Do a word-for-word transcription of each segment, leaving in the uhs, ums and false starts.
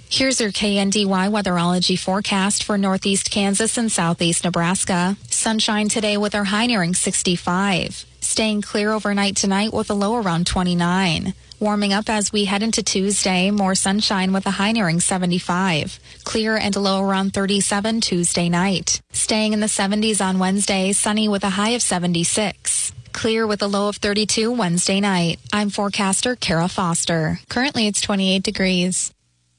Here's your K N D Y weatherology forecast for northeast Kansas and southeast Nebraska. Sunshine today with our high nearing sixty-five. Staying clear overnight tonight with a low around twenty-nine. Warming up as we head into Tuesday, more sunshine with a high nearing seventy-five. Clear and a low around thirty-seven Tuesday night. Staying in the seventies on Wednesday, sunny with a high of seventy-six. Clear with a low of thirty-two Wednesday night. I'm forecaster Kara Foster. Currently it's twenty-eight degrees.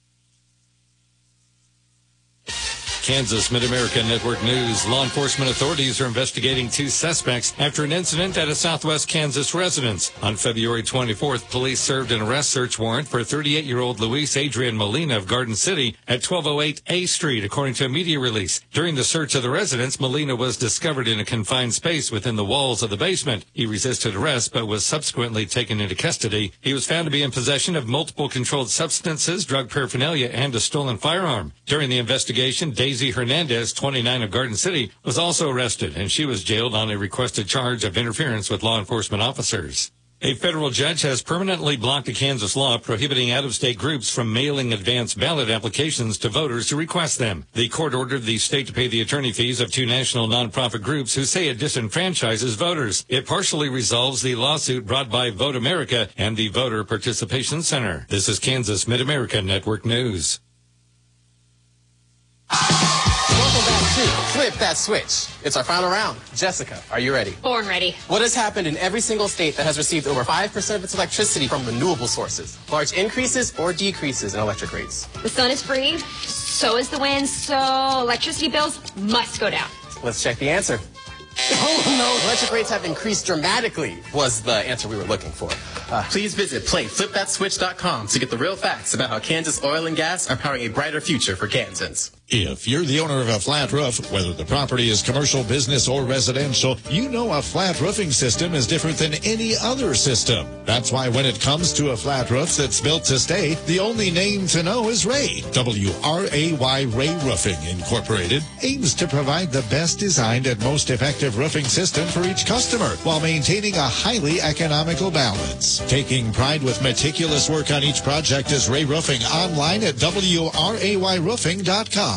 Kansas Mid-America Network News. Law enforcement authorities are investigating two suspects after an incident at a Southwest Kansas residence. On February twenty-fourth, police served an arrest search warrant for thirty-eight-year-old Luis Adrian Molina of Garden City at twelve oh eight A Street, according to a media release. During the search of the residence, Molina was discovered in a confined space within the walls of the basement. He resisted arrest but was subsequently taken into custody. He was found to be in possession of multiple controlled substances, drug paraphernalia, and a stolen firearm. During the investigation, Daisy Hernandez, twenty-nine, of Garden City, was also arrested, and she was jailed on a requested charge of interference with law enforcement officers. A federal judge has permanently blocked a Kansas law prohibiting out-of-state groups from mailing advance ballot applications to voters who request them. The court ordered the state to pay the attorney fees of two national nonprofit groups who say it disenfranchises voters. It partially resolves the lawsuit brought by Vote America and the Voter Participation Center. This is Kansas Mid-America Network News. Welcome back to Flip That Switch. It's our final round. Jessica, are you ready? Born ready. What has happened in every single state that has received over five percent of its electricity from renewable sources? Large increases or decreases in electric rates? The sun is free, so is the wind, so electricity bills must go down. Let's check the answer. Oh, no. Electric rates have increased dramatically was the answer we were looking for. Uh, Please visit play flip that switch dot com to get the real facts about how Kansas Oil and Gas are powering a brighter future for Kansans. If you're the owner of a flat roof, whether the property is commercial, business, or residential, you know a flat roofing system is different than any other system. That's why when it comes to a flat roof that's built to stay, the only name to know is Ray. W R A Y Ray Roofing Incorporated aims to provide the best designed and most effective roofing system for each customer while maintaining a highly economical balance. Taking pride with meticulous work on each project is Ray Roofing, online at W R A Y roofing dot com.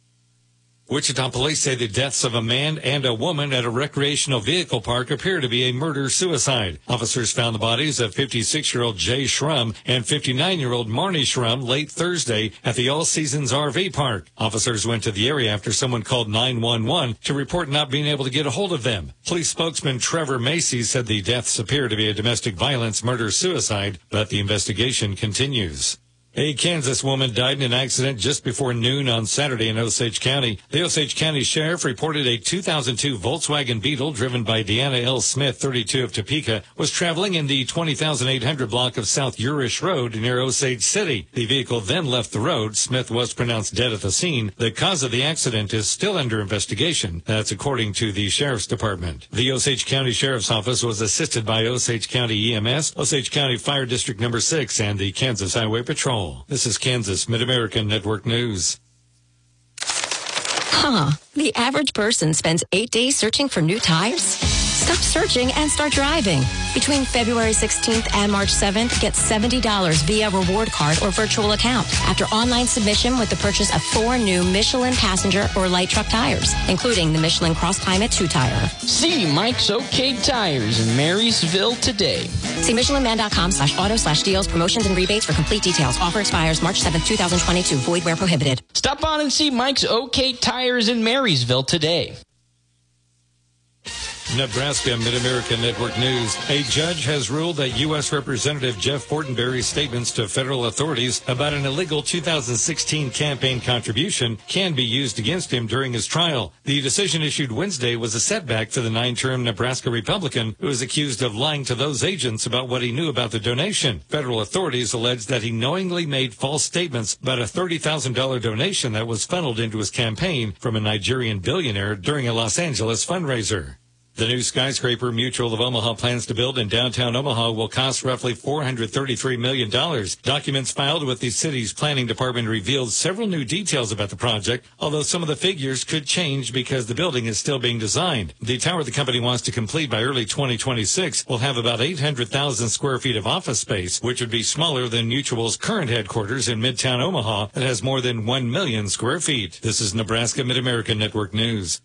Wichita police say the deaths of a man and a woman at a recreational vehicle park appear to be a murder-suicide. Officers found the bodies of fifty-six-year-old Jay Schrum and fifty-nine-year-old Marnie Schrum late Thursday at the All Seasons R V Park. Officers went to the area after someone called nine one one to report not being able to get a hold of them. Police spokesman Trevor Macy said the deaths appear to be a domestic violence murder-suicide, but the investigation continues. A Kansas woman died in an accident just before noon on Saturday in Osage County. The Osage County Sheriff reported a two thousand two Volkswagen Beetle driven by Deanna L. Smith, thirty-two, of Topeka, was traveling in the twenty thousand eight hundred block of South Urish Road near Osage City. The vehicle then left the road. Smith was pronounced dead at the scene. The cause of the accident is still under investigation. That's according to the Sheriff's Department. The Osage County Sheriff's Office was assisted by Osage County E M S, Osage County Fire District Number six, and the Kansas Highway Patrol. This is Kansas Mid-American Network News. Huh. The average person spends eight days searching for new tires? Stop searching and start driving. Between February sixteenth and March seventh, get seventy dollars via reward card or virtual account after online submission with the purchase of four new Michelin passenger or light truck tires, including the Michelin Cross Climate two tire. See Mike's OK Tires in Marysville today. See michelinman.com slash auto slash deals, promotions and rebates for complete details. Offer expires March seventh, twenty twenty-two. Void where prohibited. Stop on and see Mike's OK Tires in Marysville today. Nebraska Mid-America Network News. A judge has ruled that U S Representative Jeff Fortenberry's statements to federal authorities about an illegal two thousand sixteen campaign contribution can be used against him during his trial. The decision issued Wednesday was a setback for the nine-term Nebraska Republican who is accused of lying to those agents about what he knew about the donation. Federal authorities allege that he knowingly made false statements about a thirty thousand dollars donation that was funneled into his campaign from a Nigerian billionaire during a Los Angeles fundraiser. The new skyscraper Mutual of Omaha plans to build in downtown Omaha will cost roughly four hundred thirty-three million dollars. Documents filed with the city's planning department revealed several new details about the project, although some of the figures could change because the building is still being designed. The tower the company wants to complete by early twenty twenty-six will have about eight hundred thousand square feet of office space, which would be smaller than Mutual's current headquarters in Midtown Omaha that has more than one million square feet. This is Nebraska Mid-American Network News.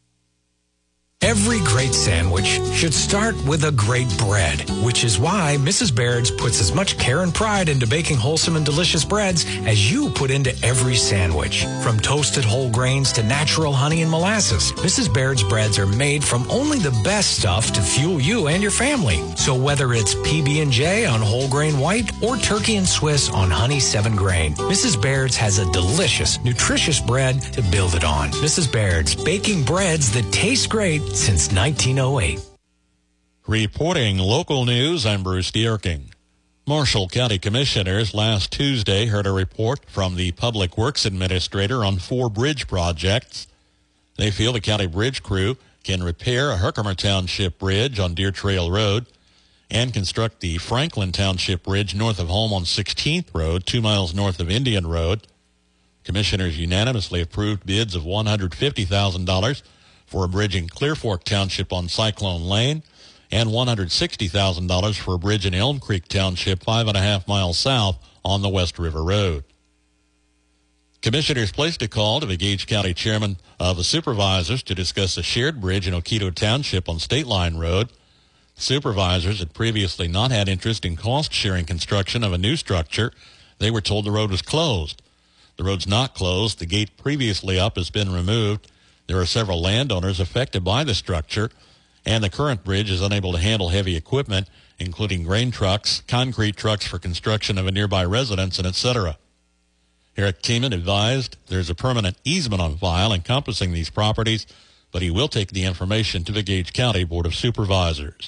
Every great sandwich should start with a great bread, which is why Missus Baird's puts as much care and pride into baking wholesome and delicious breads as you put into every sandwich. From toasted whole grains to natural honey and molasses, Missus Baird's breads are made from only the best stuff to fuel you and your family. So whether it's P B and J on whole grain white or turkey and Swiss on honey seven grain, Missus Baird's has a delicious, nutritious bread to build it on. Missus Baird's, baking breads that taste great since nineteen oh eight. Reporting local news, I'm Bruce Dierking. Marshall County Commissioners last Tuesday heard a report from the Public Works Administrator on four bridge projects. They feel the county bridge crew can repair a Herkimer Township bridge on Deer Trail Road and construct the Franklin Township Bridge north of home on sixteenth Road, two miles north of Indian Road. Commissioners unanimously approved bids of one hundred fifty thousand dollars for a bridge in Clear Fork Township on Cyclone Lane, and one hundred sixty thousand dollars for a bridge in Elm Creek Township, five and a half miles south on the West River Road. Commissioners placed a call to the Gage County Chairman of the Supervisors to discuss a shared bridge in Oquito Township on State Line Road. Supervisors had previously not had interest in cost-sharing construction of a new structure. They were told the road was closed. The road's not closed. The gate previously up has been removed. There are several landowners affected by the structure, and the current bridge is unable to handle heavy equipment, including grain trucks, concrete trucks for construction of a nearby residence, and et cetera. Eric Keeman advised there's a permanent easement on file encompassing these properties, but he will take the information to the Gage County Board of Supervisors.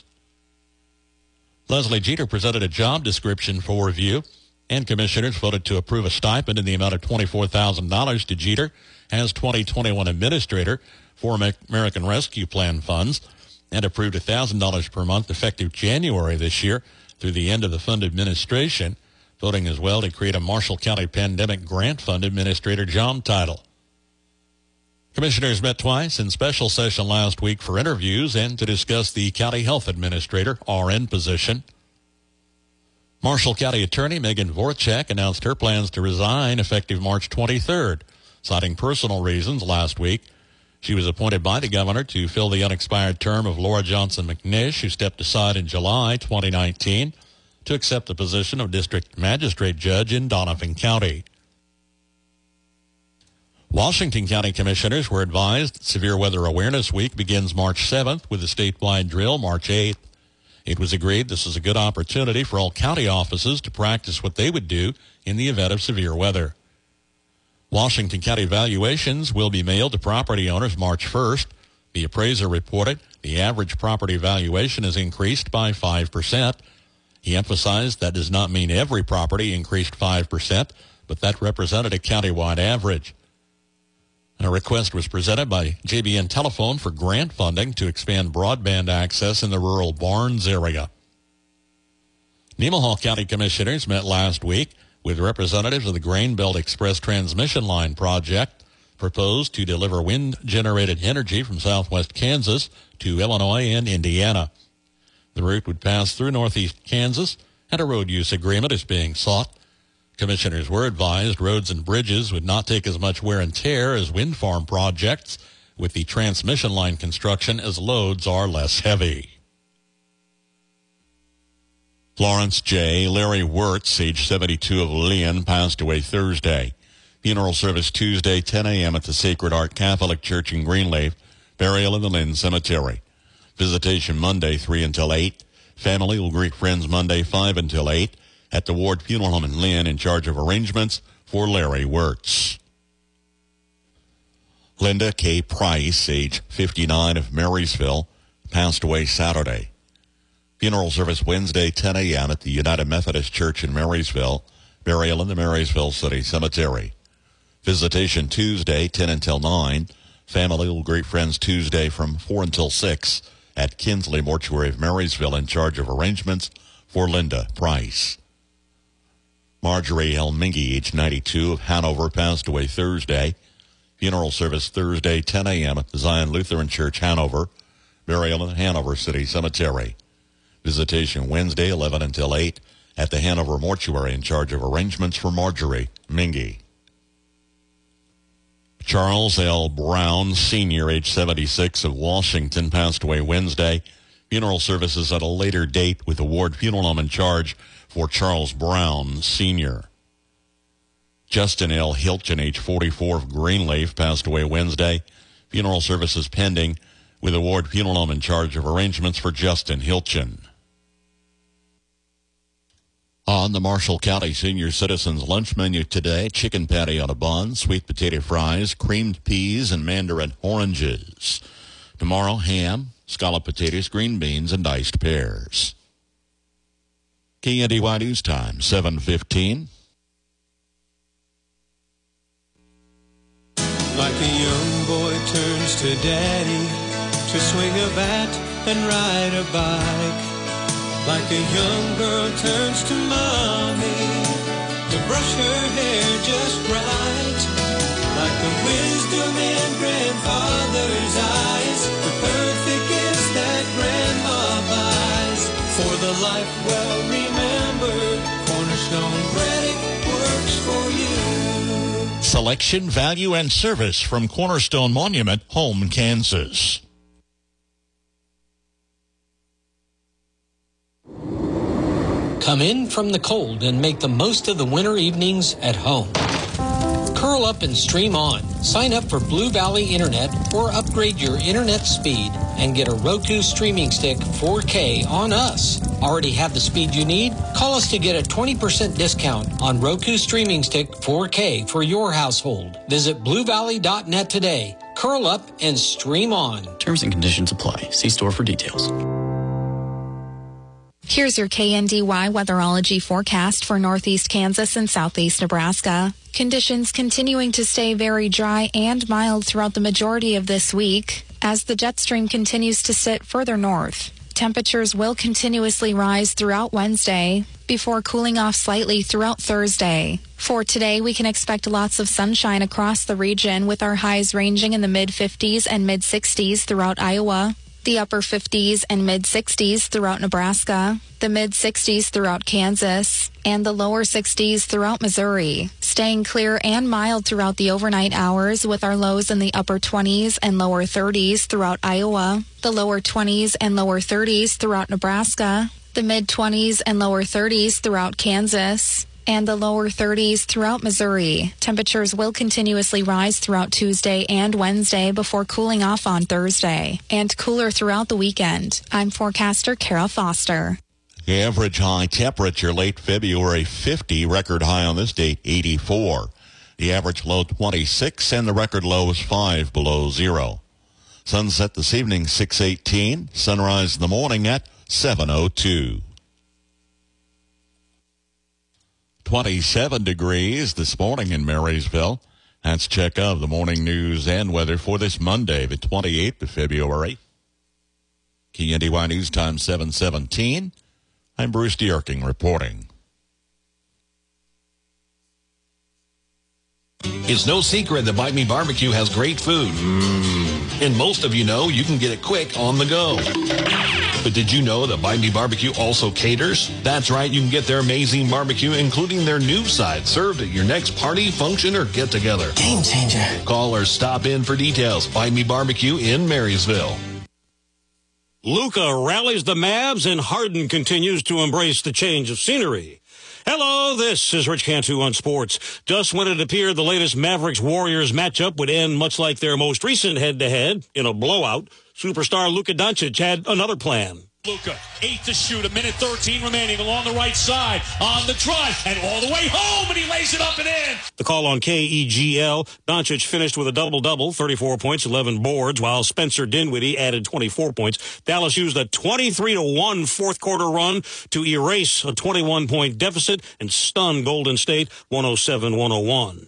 Leslie Jeter presented a job description for review, and commissioners voted to approve a stipend in the amount of twenty-four thousand dollars to Jeter as twenty twenty-one administrator for American Rescue Plan funds, and approved one thousand dollars per month effective January this year through the end of the fund administration, voting as well to create a Marshall County Pandemic Grant Fund Administrator job title. Commissioners met twice in special session last week for interviews and to discuss the County Health Administrator, R N, position. Marshall County Attorney Megan Voracek announced her plans to resign effective March twenty-third, citing personal reasons last week. She was appointed by the governor to fill the unexpired term of Laura Johnson McNish, who stepped aside in July twenty nineteen to accept the position of District Magistrate Judge in Donovan County. Washington County Commissioners were advised Severe Weather Awareness Week begins March seventh with a statewide drill March eighth. It was agreed this is a good opportunity for all county offices to practice what they would do in the event of severe weather. Washington County valuations will be mailed to property owners March first. The appraiser reported the average property valuation has increased by five percent. He emphasized that does not mean every property increased five percent, but that represented a countywide average. A request was presented by J B N Telephone for grant funding to expand broadband access in the rural Barnes area. Nemaha County Commissioners met last week with representatives of the Grain Belt Express Transmission Line project, proposed to deliver wind-generated energy from southwest Kansas to Illinois and Indiana. The route would pass through northeast Kansas, and a road use agreement is being sought. Commissioners were advised roads and bridges would not take as much wear and tear as wind farm projects, with the transmission line construction as loads are less heavy. Florence J. Larry Wirtz, age seventy-two, of Lillian, passed away Thursday. Funeral service Tuesday, ten a.m. at the Sacred Heart Catholic Church in Greenleaf. Burial in the Lynn Cemetery. Visitation Monday, three until eight. Family will greet friends Monday, five until eight. At the Ward Funeral Home in Lynn, in charge of arrangements for Larry Wirtz. Linda K. Price, age fifty-nine, of Marysville, passed away Saturday. Funeral service Wednesday, ten a.m. at the United Methodist Church in Marysville. Burial in the Marysville City Cemetery. Visitation Tuesday, ten until nine. Family will greet friends Tuesday from four until six at Kinsley Mortuary of Marysville, in charge of arrangements for Linda Price. Marjorie L. Mingy, age ninety-two, of Hanover, passed away Thursday. Funeral service Thursday, ten a.m. at the Zion Lutheran Church, Hanover. Burial in Hanover City Cemetery. Visitation Wednesday, eleven until eight, at the Hanover Mortuary, in charge of arrangements for Marjorie Mingy. Charles L. Brown, Senior, age seventy-six, of Washington, passed away Wednesday. Funeral services at a later date, with the Ward Funeral Home in charge for Charles Brown, Senior Justin L. Hilton, age forty-four, of Greenleaf, passed away Wednesday. Funeral services pending, with the Ward Funeral Home in charge of arrangements for Justin Hilton. On the Marshall County Senior Citizens lunch menu today, chicken patty on a bun, sweet potato fries, creamed peas, and mandarin oranges. Tomorrow, ham, scalloped potatoes, green beans, and diced pears. K N D Y News Time, seven fifteen. Like a young boy turns to daddy to swing a bat and ride a bike. Like a young girl turns to mommy to brush her hair just right. Like the wisdom in grandfather's eyes, the perfect gifts that grandma buys. For the life well remembered, Cornerstone Credit works for you. Selection, value, and service from Cornerstone Monument, Home, Kansas. Come in from the cold and make the most of the winter evenings at home. Curl up and stream on. Sign up for Blue Valley Internet or upgrade your internet speed and get a Roku streaming stick four K on us. Already have the speed you need? Call us to get a twenty percent discount on Roku streaming stick four K for your household. Visit blue valley dot net today. Curl up and stream on. Terms and conditions apply. See store for details. Here's your K N D Y weatherology forecast for northeast Kansas and southeast Nebraska. Conditions continuing to stay very dry and mild throughout the majority of this week as the jet stream continues to sit further north. Temperatures will continuously rise throughout Wednesday before cooling off slightly throughout Thursday. For today, we can expect lots of sunshine across the region with our highs ranging in the mid fifties and mid sixties throughout Iowa, the upper fifties and mid sixties throughout Nebraska, the mid sixties throughout Kansas, and the lower sixties throughout Missouri. Staying clear and mild throughout the overnight hours with our lows in the upper twenties and lower thirties throughout Iowa, the lower twenties and lower thirties throughout Nebraska, the mid twenties and lower thirties throughout Kansas, and the lower thirties throughout Missouri. Temperatures will continuously rise throughout Tuesday and Wednesday before cooling off on Thursday, and cooler throughout the weekend. I'm forecaster Kara Foster. The average high temperature late February fifty, record high on this date eighty-four. The average low twenty-six, and the record low is five below zero. Sunset this evening six eighteen, sunrise in the morning at seven oh two. twenty-seven degrees this morning in Marysville. That's check of the morning news and weather for this Monday, the twenty-eighth of February. K N D Y News Time seven seventeen. I'm Bruce Dierking reporting. It's no secret that Bite Me Barbecue has great food. Mm. And most of you know you can get it quick on the go. But did you know that Bite Me Barbecue also caters? That's right, you can get their amazing barbecue, including their new side, served at your next party, function, or get-together. Game changer. Call or stop in for details. Bite Me Barbecue in Marysville. Luka rallies the Mavs, and Harden continues to embrace the change of scenery. Hello, this is Rich Cantu on Sports. Just when it appeared the latest Mavericks-Warriors matchup would end much like their most recent head-to-head in a blowout, superstar Luka Doncic had another plan. Luka, eight to shoot, a minute thirteen remaining along the right side, on the drive, and all the way home, and he lays it up and in. The call on K E G L, Doncic finished with a double-double, thirty-four points, eleven boards, while Spencer Dinwiddie added twenty-four points. Dallas used a twenty-three to one fourth-quarter run to erase a twenty-one point deficit and stun Golden State one oh seven one oh one.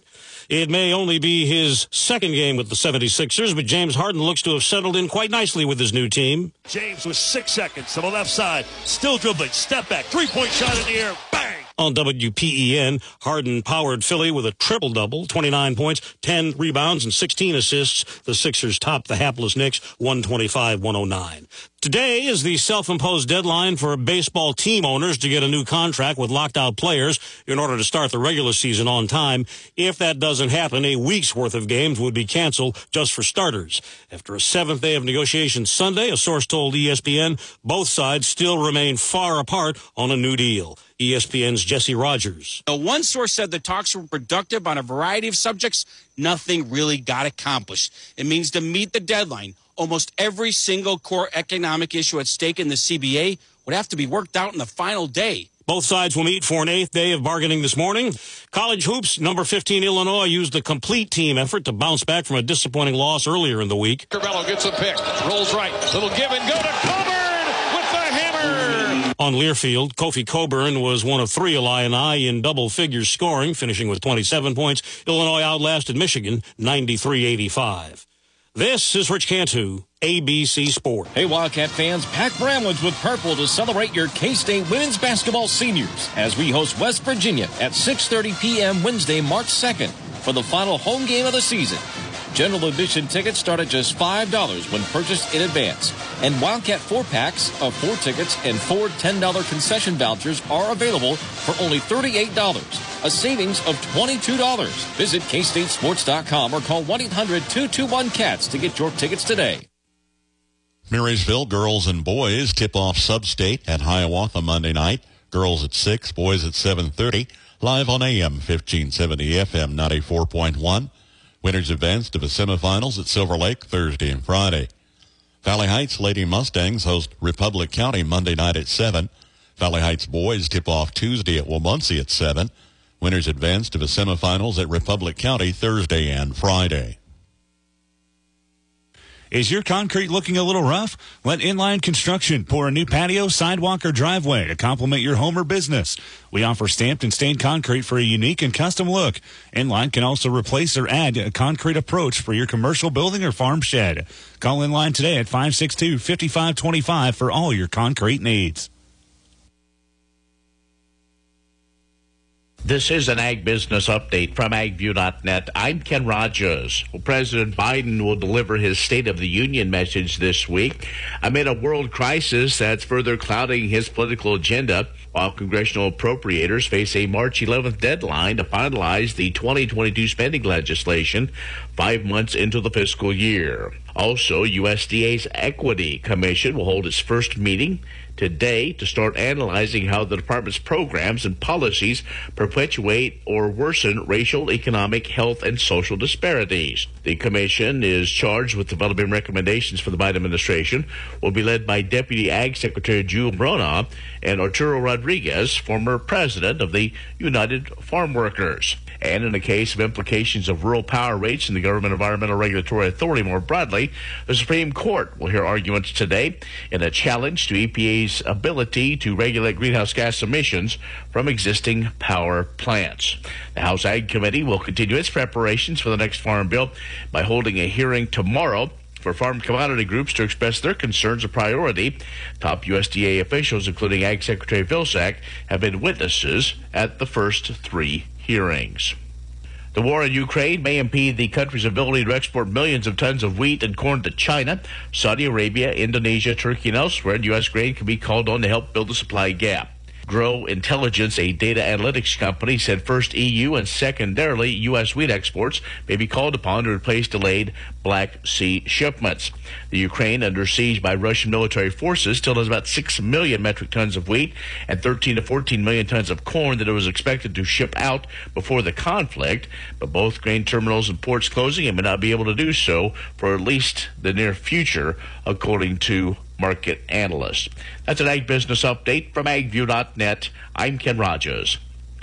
It may only be his second game with the seventy-sixers, but James Harden looks to have settled in quite nicely with his new team. James with six seconds to the left side. Still dribbling. Step back. Three-point shot in the air. Bang! On W P E N, Harden powered Philly with a triple-double, twenty-nine points, ten rebounds, and sixteen assists. The Sixers topped the hapless Knicks, one twenty-five one oh nine. Today is the self-imposed deadline for baseball team owners to get a new contract with locked-out players in order to start the regular season on time. If that doesn't happen, a week's worth of games would be canceled just for starters. After a seventh day of negotiations Sunday, a source told E S P N both sides still remain far apart on a new deal. E S P N's Jesse Rogers. One source said the talks were productive on a variety of subjects. Nothing really got accomplished. It means to meet the deadline, almost every single core economic issue at stake in the C B A would have to be worked out in the final day. Both sides will meet for an eighth day of bargaining this morning. College hoops, number fifteen Illinois used a complete team effort to bounce back from a disappointing loss earlier in the week. Carvello gets a pick, rolls right, little give and go to Coburn with the hammer. On Learfield, Kofi Coburn was one of three Illini in double figures scoring, finishing with twenty-seven points. Illinois outlasted Michigan ninety-three eighty-five. This is Rich Cantu, A B C Sport. Hey, Wildcat fans, pack Bramlage with purple to celebrate your K-State women's basketball seniors as we host West Virginia at six thirty p.m. Wednesday, March second for the final home game of the season. General admission tickets start at just five dollars when purchased in advance. And Wildcat four-packs of four tickets and four ten dollars concession vouchers are available for only thirty-eight dollars, a savings of twenty-two dollars. Visit K State Sports dot com or call one eight hundred two two one C A T S to get your tickets today. Marysville girls and boys tip off Sub-State at Hiawatha Monday night. Girls at six, boys at seven thirty. Live on A M fifteen seventy, F M ninety-four point one. Winners advance to the semifinals at Silver Lake Thursday and Friday. Valley Heights Lady Mustangs host Republic County Monday night at seven. Valley Heights boys tip off Tuesday at Wamunsie at seven. Winners advance to the semifinals at Republic County Thursday and Friday. Is your concrete looking a little rough? Let Inline Construction pour a new patio, sidewalk, or driveway to complement your home or business. We offer stamped and stained concrete for a unique and custom look. Inline can also replace or add a concrete approach for your commercial building or farm shed. Call Inline today at five six two, five five two five for all your concrete needs. This is an Ag Business Update from ag view dot net. I'm Ken Rogers. Well, President Biden will deliver his State of the Union message this week amid a world crisis that's further clouding his political agenda, while congressional appropriators face a March eleventh deadline to finalize the twenty twenty-two spending legislation five months into the fiscal year. Also, U S D A's Equity Commission will hold its first meeting today to start analyzing how the department's programs and policies perpetuate or worsen racial, economic, health, and social disparities. The commission is charged with developing recommendations for the Biden administration, will be led by Deputy Ag Secretary Jule Brona and Arturo Rodriguez, former president of the United Farm Workers. And in the case of implications of rural power rates and the Government Environmental Regulatory Authority more broadly, the Supreme Court will hear arguments today in a challenge to E P A's ability to regulate greenhouse gas emissions from existing power plants. The House Ag Committee will continue its preparations for the next Farm Bill by holding a hearing tomorrow for farm commodity groups to express their concerns a priority. Top U S D A officials, including Ag Secretary Vilsack, have been witnesses at the first three hearings. The war in Ukraine may impede the country's ability to export millions of tons of wheat and corn to China, Saudi Arabia, Indonesia, Turkey, and elsewhere, and U S grain can be called on to help build the supply gap. Grow Intelligence, a data analytics company, said first E U and secondarily U S wheat exports may be called upon to replace delayed Black Sea shipments. The Ukraine, under siege by Russian military forces, still has about six million metric tons of wheat and thirteen to fourteen million tons of corn that it was expected to ship out before the conflict, but both grain terminals and ports closing and may not be able to do so for at least the near future, according to market analysts. That's an Ag Business Update from ag view dot net. I'm Ken Rogers.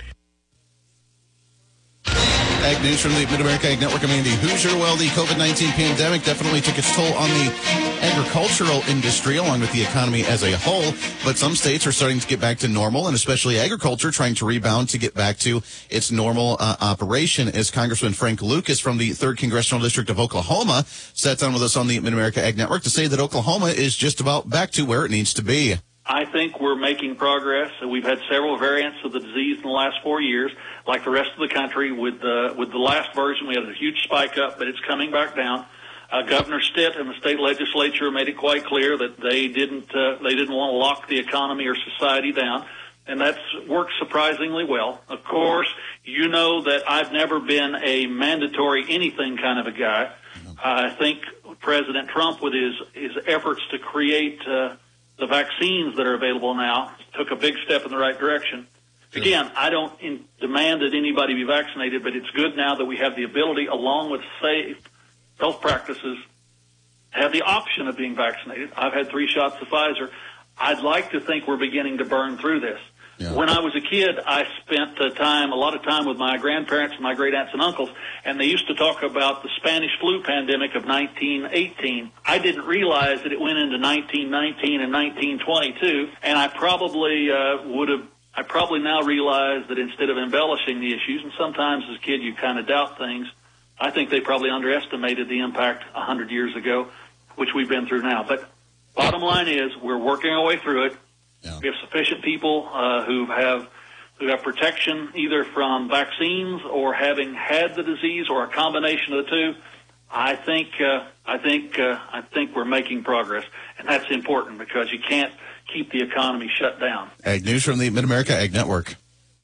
Ag News from the Mid-America Ag Network. I'm Andy Hoosier. Well, the COVID nineteen pandemic definitely took its toll on the agricultural industry along with the economy as a whole. But some states are starting to get back to normal, and especially agriculture trying to rebound to get back to its normal uh, operation. As Congressman Frank Lucas from the third Congressional District of Oklahoma sat down with us on the Mid-America Ag Network to say that Oklahoma is just about back to where it needs to be. I think we're making progress. We've had several variants of the disease in the last four years, like the rest of the country. With the with the last version, we had a huge spike up, but it's coming back down. Uh, Governor Stitt and the state legislature made it quite clear that they didn't uh, they didn't want to lock the economy or society down, and that's worked surprisingly well. Of course, you know that I've never been a mandatory anything kind of a guy. I think President Trump, with his his efforts to create uh, the vaccines that are available now, took a big step in the right direction. Again, I don't in, demand that anybody be vaccinated, but it's good now that we have the ability, along with safe health practices, to have the option of being vaccinated. I've had three shots of Pfizer. I'd like to think we're beginning to burn through this. Yeah. When I was a kid, I spent uh, time, a lot of time with my grandparents and my great aunts and uncles, and they used to talk about the Spanish flu pandemic of nineteen eighteen. I didn't realize that it went into nineteen nineteen and nineteen twenty-two, and I probably uh, would have, I probably now realize that instead of embellishing the issues, and sometimes as a kid you kind of doubt things, I think they probably underestimated the impact one hundred years ago, which we've been through now. But bottom line is, we're working our way through it. Yeah. We have sufficient people uh, who have who have protection either from vaccines or having had the disease or a combination of the two. I think uh, I think uh, I think we're making progress, and that's important because you can't keep the economy shut down. Ag News from the Mid-America Ag Network.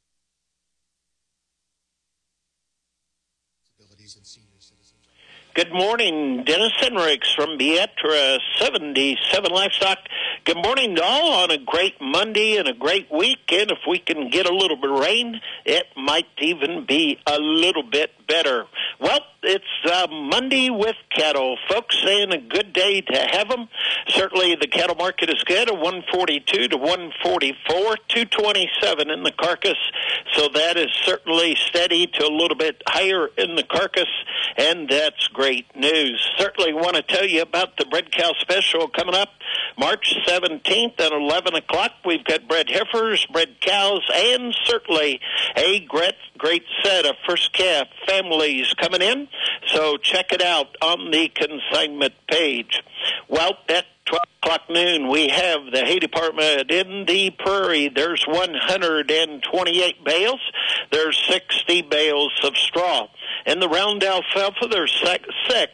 Good morning, Dennis Henricks from Beatrice, seventy-seven Livestock. Good morning to all on a great Monday and a great weekend. If we can get a little bit of rain, it might even be a little bit better. Well, it's uh, Monday with cattle. Folks saying a good day to have them. Certainly the cattle market is good, a one forty-two to one forty-four, two twenty-seven in the carcass. So that is certainly steady to a little bit higher in the carcass, and that's great news. Certainly want to tell you about the bred cow special coming up March seventeenth at eleven o'clock. We've got bred heifers, bred cows, and certainly a great, great set of first calf families coming in. So check it out on the consignment page. Well, at twelve o'clock noon, we have the hay department in the Prairie. There's one hundred twenty-eight bales. There's sixty bales of straw. In the round alfalfa, there's six.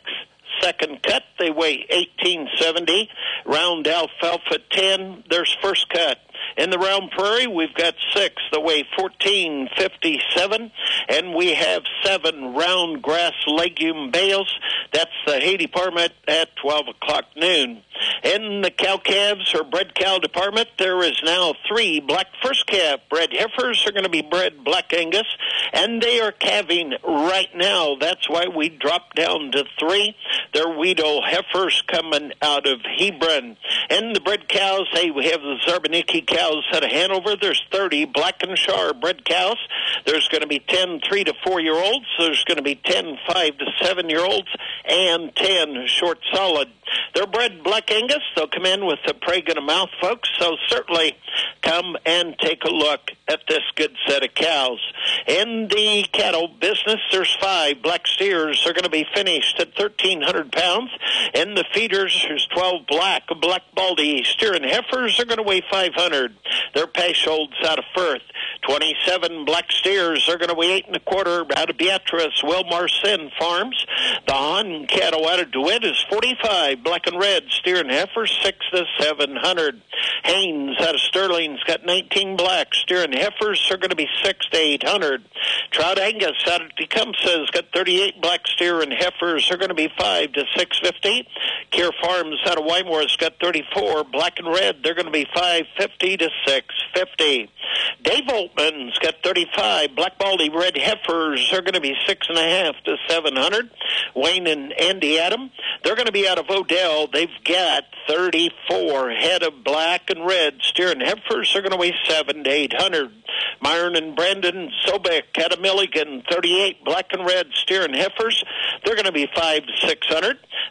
Second cut, they weigh eighteen seventy. Round alfalfa ten, there's first cut. In the round prairie, we've got six that weigh fourteen fifty-seven, and we have seven round grass legume bales. That's the hay department at twelve o'clock noon. In the cow calves or bred cow department, there is now three black first calf bred heifers are going to be bred black Angus, and they are calving right now. That's why we dropped down to three. They're Weedle heifers coming out of Hebron. And the bred cows, hey, we have the Zarbaniki cows out of Hanover. There's thirty Black and Shar bred cows. There's going to be ten three to four year olds. There's going to be ten five to seven year olds and ten short solid. They're bred Black Angus. They'll come in with a preg and a mouth, folks. So certainly come and take a look at this good set of cows. In the cattle business, there's five black steers. They're going to be finished at thirteen hundred pounds. In the feeders, there's twelve black, black baldy steer and heifers. They're going to weigh five hundred. They're Pasholds out of Firth. twenty-seven black steers are going to weigh eight and a quarter out of Beatrice, Wilmar Sin Farms. The Hahn cattle out of DeWitt is forty-five black and red steer and heifers, six to seven hundred. Haynes out of Sterling's got nineteen black steer and heifers are going to be six to eight hundred. Trout Angus out of Tecumseh's got thirty-eight black steer and heifers are going to be five to six fifty. Keir Farms out of Wymore's got thirty-four black and red. They're going to be five fifty to six fifty. Dave Oltman's got thirty-five black baldy red heifers. They're going to be six and a half to seven hundred. Wayne and Andy Adam, they're going to be out of Odell. They've got thirty-four head of black and red steer and heifers. They're going to weigh seven to eight hundred. Myron and Brandon Sobek out of Milligan, thirty-eight black and red steer and heifers. They're going to be five to six hundred.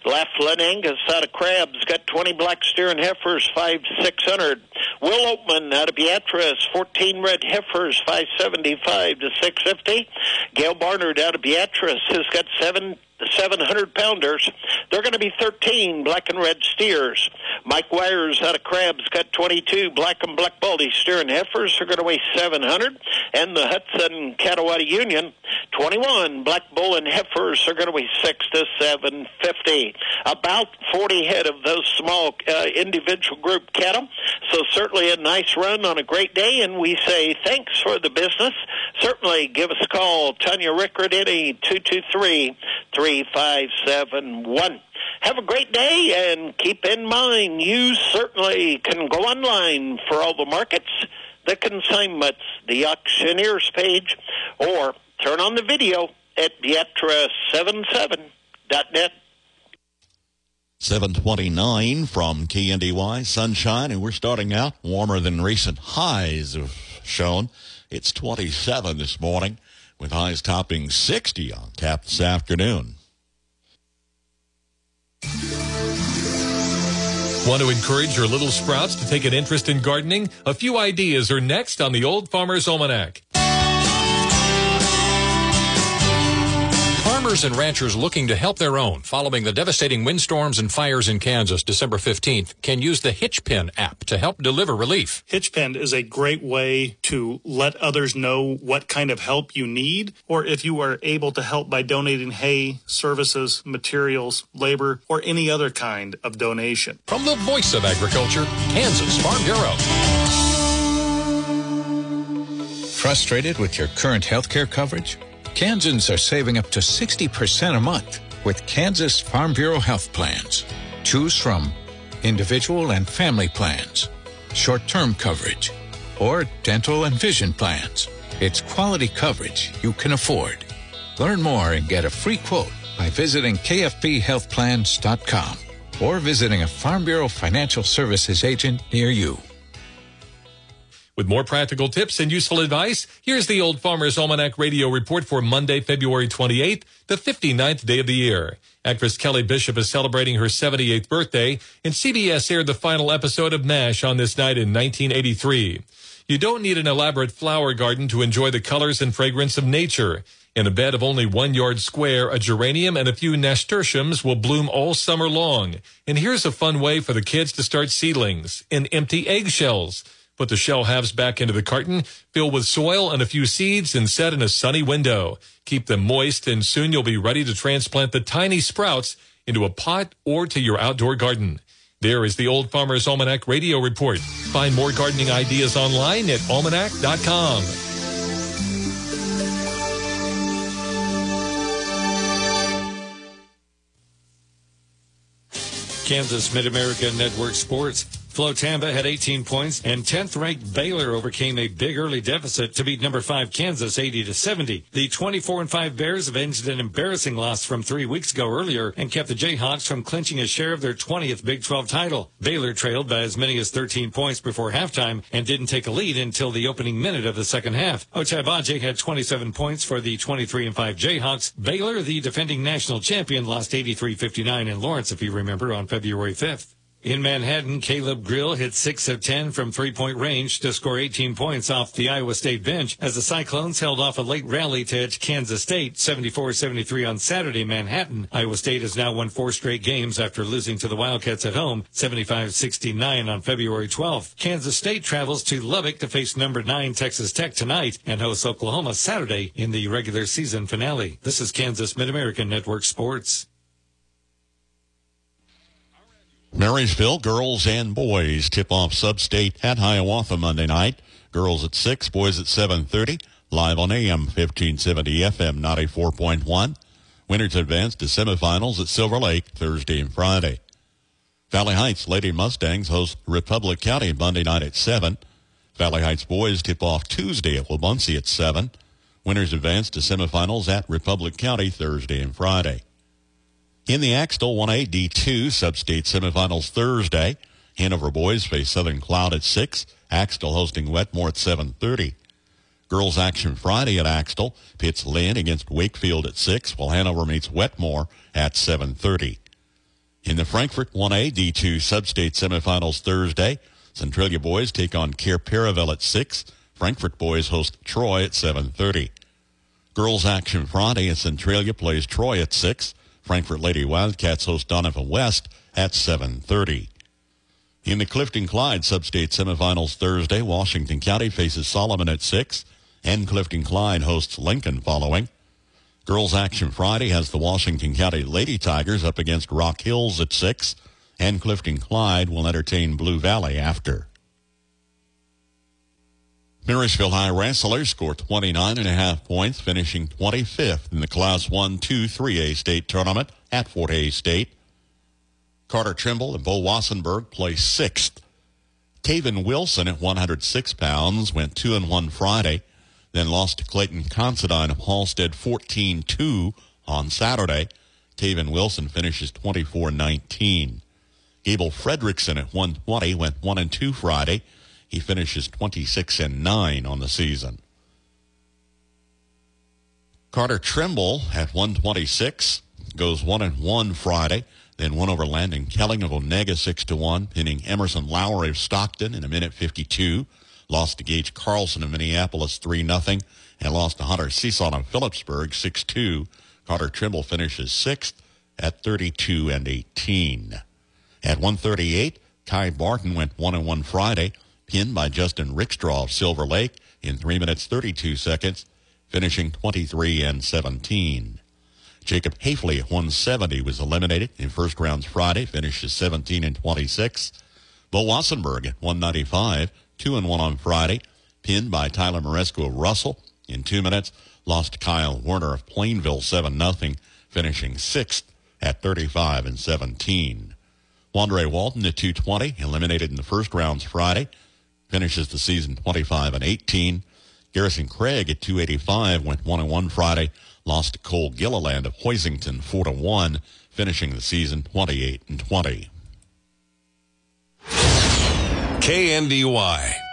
Laughlin Angus out of Crabs got twenty black steer and heifers, five six hundred. Will Oatman out of Beatrice, fourteen red heifers, five seventy-five to six fifty. Gail Barnard out of Beatrice has got seven seven hundred pounders. They're going to be thirteen black and red steers. Mike Wires out of Crabs got twenty-two black and black baldy steer and heifers. They're going to weigh seven hundred. And the Hudson Catawata Union, twenty-one black bull and heifers are going to weigh six to seven fifty. About forty head of those small uh, individual group cattle. So certainly a nice run on a great day, and we say thanks for the business. Certainly give us a call, Tanya Rickard, two two three, three five seven one. Have a great day, and keep in mind, you certainly can go online for all the markets, the consignments, the auctioneers page, or turn on the video at Beatrice seventy-seven dot net. seven twenty-nine from K N D Y, sunshine, and we're starting out warmer than recent highs have shown. It's twenty-seven this morning, with highs topping sixty on tap this afternoon. Want to encourage your little sprouts to take an interest in gardening? A few ideas are next on the Old Farmer's Almanac. Farmers and ranchers looking to help their own following the devastating windstorms and fires in Kansas December fifteenth can use the Hitchpen app to help deliver relief. Hitchpen is a great way to let others know what kind of help you need, or if you are able to help by donating hay, services, materials, labor, or any other kind of donation. From the Voice of Agriculture, Kansas Farm Bureau. Frustrated with your current health care coverage? Kansans are saving up to sixty percent a month with Kansas Farm Bureau health plans. Choose from individual and family plans, short-term coverage, or dental and vision plans. It's quality coverage you can afford. Learn more and get a free quote by visiting K F B health plans dot com or visiting a Farm Bureau Financial Services agent near you. With more practical tips and useful advice, here's the Old Farmer's Almanac radio report for Monday, February twenty-eighth, the fifty-ninth day of the year. Actress Kelly Bishop is celebrating her seventy-eighth birthday, and C B S aired the final episode of MASH on this night in nineteen eighty-three. You don't need an elaborate flower garden to enjoy the colors and fragrance of nature. In a bed of only one yard square, a geranium and a few nasturtiums will bloom all summer long. And here's a fun way for the kids to start seedlings: in empty eggshells. Put the shell halves back into the carton, fill with soil and a few seeds, and set in a sunny window. Keep them moist, and soon you'll be ready to transplant the tiny sprouts into a pot or to your outdoor garden. There is the Old Farmer's Almanac radio report. Find more gardening ideas online at almanac dot com. Kansas Mid-America Network Sports. Flo Tamba had eighteen points, and tenth-ranked Baylor overcame a big early deficit to beat number five Kansas eighty to seventy. The twenty-four and five Bears avenged an embarrassing loss from three weeks ago earlier and kept the Jayhawks from clinching a share of their twentieth Big twelve title. Baylor trailed by as many as thirteen points before halftime and didn't take a lead until the opening minute of the second half. Ochai Agbaji had twenty-seven points for the twenty-three and five Jayhawks. Baylor, the defending national champion, lost eighty-three fifty-nine in Lawrence, if you remember, on February fifth. In Manhattan, Caleb Grill hit six of ten from three-point range to score eighteen points off the Iowa State bench as the Cyclones held off a late rally to edge Kansas State seventy-four seventy-three on Saturday in Manhattan. Iowa State has now won four straight games after losing to the Wildcats at home seventy-five sixty-nine on February twelfth. Kansas State travels to Lubbock to face number nine Texas Tech tonight and hosts Oklahoma Saturday in the regular season finale. This is Kansas Mid-American Network Sports. Marysville girls and boys tip off Sub-State at Hiawatha Monday night. Girls at six, boys at seven thirty. Live on A M fifteen seventy, F M ninety-four point one. Winners advance to semifinals at Silver Lake Thursday and Friday. Valley Heights Lady Mustangs host Republic County Monday night at seven. Valley Heights boys tip off Tuesday at Wabaunsee at seven. Winners advance to semifinals at Republic County Thursday and Friday. In the Axtell one A D two Sub-State semifinals Thursday, Hanover boys face Southern Cloud at six, Axtell hosting Wetmore at seven thirty. Girls action Friday at Axtell pits Lynn against Wakefield at six, while Hanover meets Wetmore at seven thirty. In the Frankfurt one A D two Sub-State semifinals Thursday, Centralia boys take on Cair Paravel at six. Frankfurt boys host Troy at seven thirty. Girls action Friday, and Centralia plays Troy at six. Frankfurt Lady Wildcats host Donovan West at seven thirty. In the Clifton-Clyde Sub-State semifinals Thursday, Washington County faces Solomon at six, and Clifton-Clyde hosts Lincoln following. Girls action Friday has the Washington County Lady Tigers up against Rock Hills at six, and Clifton-Clyde will entertain Blue Valley after. Marysville High wrestlers scored twenty-nine and a half points, finishing twenty-fifth in the Class one two three A state tournament at Fort Hays State. Carter Trimble and Bo Wassenberg placed sixth. Taven Wilson at one hundred six pounds went two and one Friday, then lost to Clayton Considine of Halstead fourteen two on Saturday. Taven Wilson finishes twenty-four nineteen. Gable Fredrickson at one twenty went one and two Friday. He finishes twenty-six and nine on the season. Carter Trimble at one twenty-six goes one and one Friday, then won over Landon Kelling of Onega six to one, pinning Emerson Lowry of Stockton in a minute fifty-two. Lost to Gage Carlson of Minneapolis three nothing, and lost to Hunter Seeson of Phillipsburg six two. Carter Trimble finishes sixth at thirty-two and eighteen. At one thirty-eight, Kai Barton went one and one Friday, pinned by Justin Rickstraw of Silver Lake in three minutes thirty-two seconds, finishing twenty-three and seventeen. Jacob Hafley at one seventy was eliminated in first rounds Friday, finishes seventeen and twenty-six. Bo Wassenberg at one ninety-five, two and one on Friday, pinned by Tyler Maresco of Russell in two minutes, lost to Kyle Werner of Plainville seven nothing, finishing sixth at thirty-five and seventeen. Wandre Walton at two twenty, eliminated in the first rounds Friday, finishes the season twenty-five and eighteen. Garrison Craig at two eighty-five went one and one Friday, lost to Cole Gilliland of Hoisington four to one, finishing the season twenty-eight and twenty. K N D Y